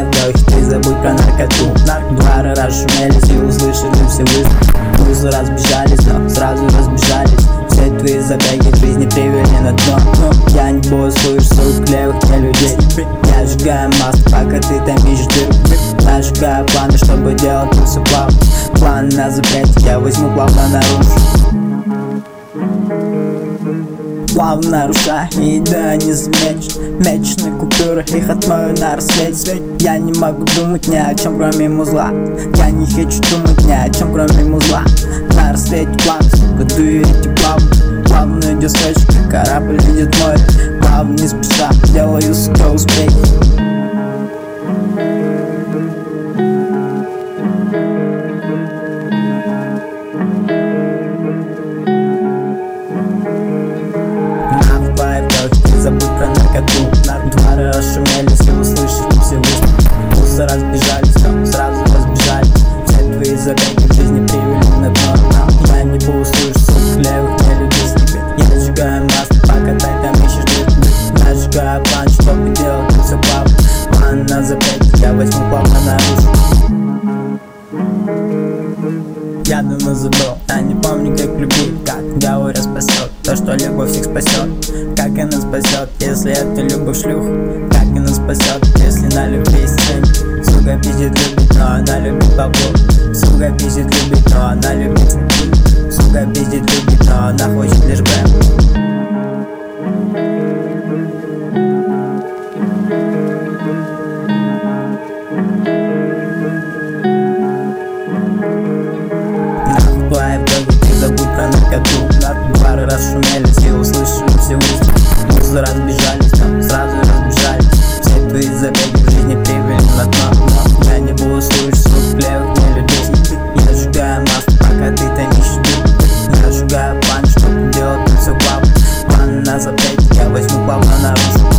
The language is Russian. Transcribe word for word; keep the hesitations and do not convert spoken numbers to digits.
вдохе, ты забудь про наркоту. Двары расшумелись и услышали все выстрелы. Музы разбежались, но сразу разбежались. Все твои забеги в жизни привели на дно. Но я не боссуешь, сук, левых не людей. Я сжигаю масло, пока ты там ищешь дырку. Я сжигаю планы, чтобы делать тут все плавно. План на запрете, я возьму плавно наружу. Плавно нарушаю, и да не заметишь. Месячные купюры, их отмою на рассвете. Я не могу думать ни о чем, кроме музла. Я не хочу думать ни о чем, кроме музла. На рассвете план, буду идти плавно. Плавно идет встреча, корабль видит море. Плавно не спеша, делаю, сука, успехи. Забудь про наркоту. Двары расшумелись и услышали все выстрелы. Музы разбежались, но сразу разбежались. Все твои забеги в жизни привели на дно. Я не боссуешь, сук, левых не люблю себе. Я сжигаю масло, пока ты там ищешь дырку. Я сжигаю план, чтобы делать тут все плавно. План на запрете, я возьму плавно наружу. Я давно забыл, я не помню, как любить. Как говорят, спасет то, что любовь их спасет. Как она спасет, если это любовь шлюх? Как она спасет, если на любви сцене? Сука пиздит, любит, но она любит бабло. Сука пиздит, любит, но она любит цветы. Сука пиздит, любит, но она хочет лишь бэм. Забудь про наркоту. Двары расшумелись и услышали все выстрелы. Музы разбежались, но сразу разбежались. Все твои забеги в жизни привели на дно. Но я не боссуешь, сук, левых не людей. Я сжигаю масло, пока ты там ищешь дырку. Я сжигаю план, чтобы делать тут все плавно. План на запрете, я возьму плавно наружу.